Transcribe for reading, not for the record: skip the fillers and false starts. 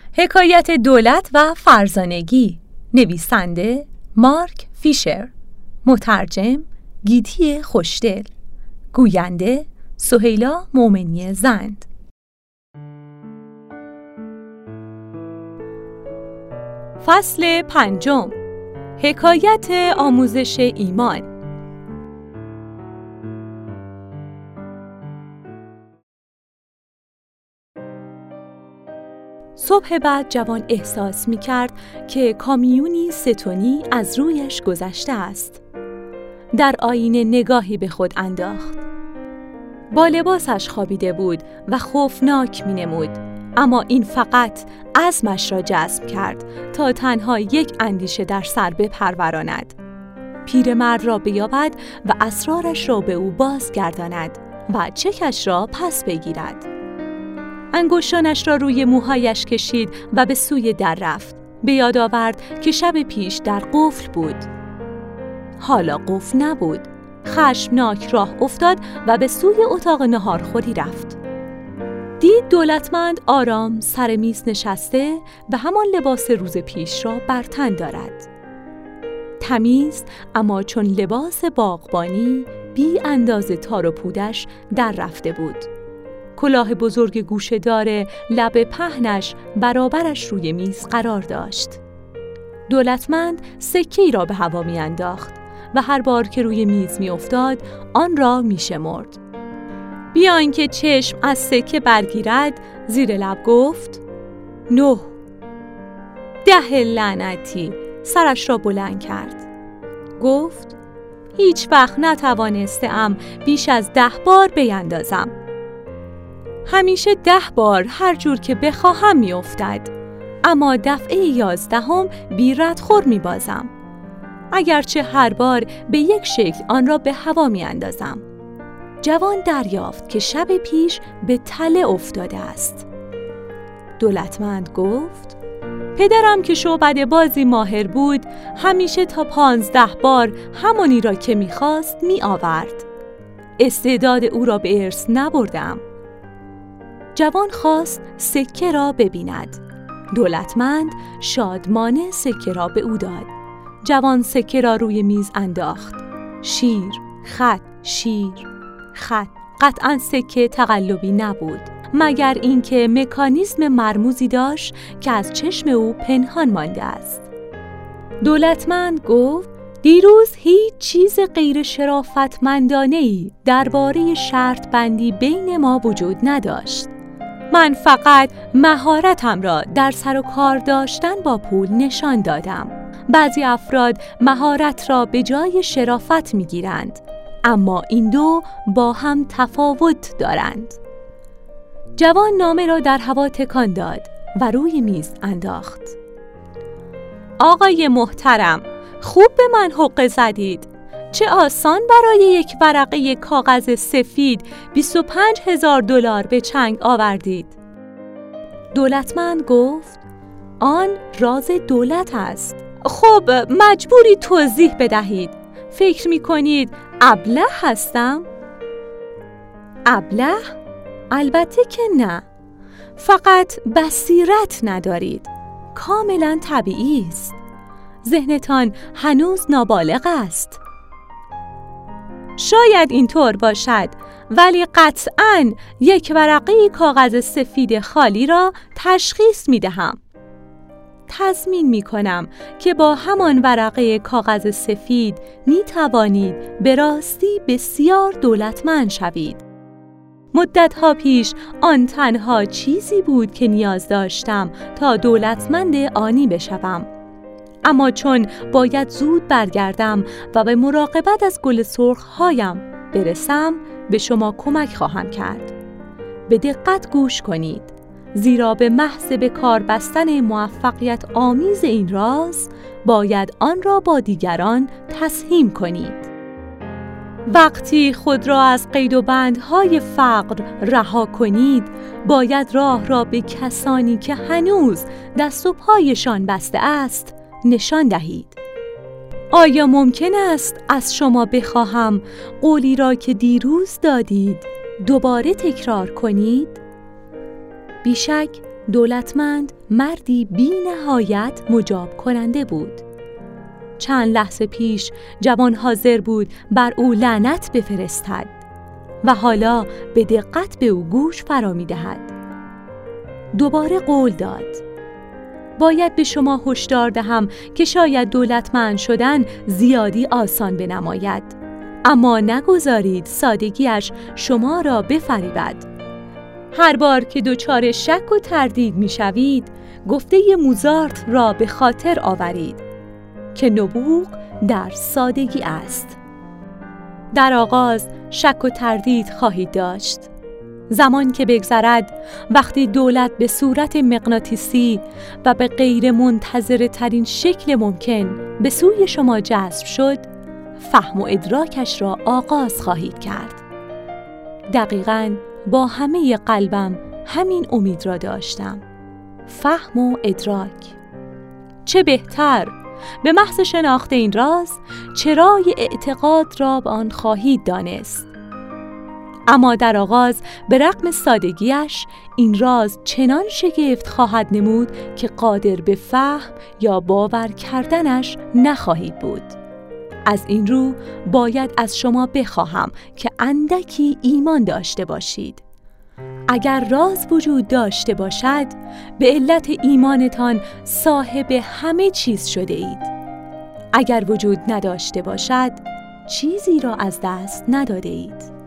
حکایت دولت و فرزانگی، نویسنده مارک فیشر، مترجم گیتی خوشدل، گوینده سهیلا مومنی زند. فصل 5. حکایت آموزش ایمان. صبح بعد جوان احساس می کرد که کامیونی 3 تنی از رویش گذشته است. در آینه نگاهی به خود انداخت. با لباسش خوابیده بود و خوفناک می نمود، اما این فقط عزمش را جذب کرد تا تنها یک اندیشه در سر بپروراند: پیرمرد را بیابد و اسرارش را به او بازگرداند و چکش را پس بگیرد. انگشتانش را روی موهایش کشید و به سوی در رفت. به یاد آورد که شب پیش در قفل بود. حالا قفل نبود. خشمناک راه افتاد و به سوی اتاق نهارخوری رفت. دید دولتمند آرام سر میز نشسته و همان لباس روز پیش را بر تن دارد. تمیز، اما چون لباس باغبانی بی اندازه تار و پودش در رفته بود. کلاه بزرگ گوشه‌دار لب پهنش برابرش روی میز قرار داشت. دولتمند سکه‌ای را به هوا می‌انداخت و هر بار که روی میز می‌افتاد آن را می‌شمرد. بی آنکه چشم از سکه برگیرد زیر لب گفت: 9. 10 لعنتی. سرش را بلند کرد. گفت: هیچ وقت نتوانستم بیش از 10 بار بیندازم. همیشه 10 بار هر جور که بخواهم میافتد، اما دفعه 11 بی ردخور میبازم، اگرچه هر بار به یک شکل آن را به هوا میاندازم. جوان دریافت که شب پیش به تله افتاده است. دولتمند گفت: پدرم که شعبده بازی ماهر بود همیشه تا 15 بار همانی را که میخواست میآورد. استعداد او را به ارث نبردم. جوان خواست سکه را ببیند. دولتمند شادمانه سکه را به او داد. جوان سکه را روی میز انداخت. شیر، خط، شیر، خط. قطعاً سکه تقلبی نبود، مگر اینکه مکانیزم مرموزی داشت که از چشم او پنهان مانده است. دولتمند گفت: دیروز هیچ چیز غیر شرافتمندانه‌ای درباره شرط بندی بین ما وجود نداشت. من فقط مهارتم را در سر و کار داشتن با پول نشان دادم. بعضی افراد مهارت را به جای شرافت می‌گیرند، اما این دو با هم تفاوت دارند. جوان نامه را در هوا تکان داد و روی میز انداخت. آقای محترم، خوب به من حقه زدید. چه آسان برای یک ورقه کاغذ سفید 25,000 دلار به چنگ آوردید. دولتمند گفت: آن راز دولت است. خب مجبوری توضیح بدهید. فکر می کنید ابله هستم؟ ابله؟ البته که نه. فقط بصیرت ندارید. کاملا طبیعی است. ذهنتان هنوز نابالغ است. شاید اینطور باشد، ولی قطعاً یک ورقه کاغذ سفید خالی را تشخیص می دهم. تضمین می کنم که با همان ورقه کاغذ سفید می توانید به راستی بسیار دولتمند شوید. مدتها پیش آن تنها چیزی بود که نیاز داشتم تا دولتمند آنی بشوم. اما چون باید زود برگردم و به مراقبت از گل سرخ‌هایم برسم، به شما کمک خواهم کرد. به دقت گوش کنید، زیرا به محض به کار بستن موفقیت آمیز این راز باید آن را با دیگران تسهیم کنید. وقتی خود را از قید و بندهای فقر رها کنید، باید راه را به کسانی که هنوز دست و پایشان بسته است نشان دهید. آیا ممکن است از شما بخواهم قولی را که دیروز دادید دوباره تکرار کنید؟ بیشک دولتمند مردی بی نهایت مجاب کننده بود. چند لحظه پیش جوان حاضر بود بر او لعنت بفرستد و حالا به دقت به او گوش فرا می دهد. دوباره قول داد: باید به شما هشدار دهم که شاید دولتمند شدن زیادی آسان بنماید، اما نگذارید سادگیش شما را بفریبد. هر بار که دچار شک و تردید می شوید، گفته موزارت را به خاطر آورید که نبوغ در سادگی است. در آغاز شک و تردید خواهید داشت. زمان که بگذرد، وقتی دولت به صورت مغناطیسی و به غیر منتظره ترین شکل ممکن به سوی شما جذب شد، فهم و ادراکش را آغاز خواهید کرد. دقیقاً با همه قلبم همین امید را داشتم. فهم و ادراک. چه بهتر! به محض شناخت این راز، چرای اعتقاد را به آن خواهید دانست. اما در آغاز به رغم سادگیش این راز چنان شگفت خواهد نمود که قادر به فهم یا باور کردنش نخواهید بود. از این رو باید از شما بخواهم که اندکی ایمان داشته باشید. اگر راز وجود داشته باشد، به علت ایمانتان صاحب همه چیز شده اید. اگر وجود نداشته باشد، چیزی را از دست نداده اید.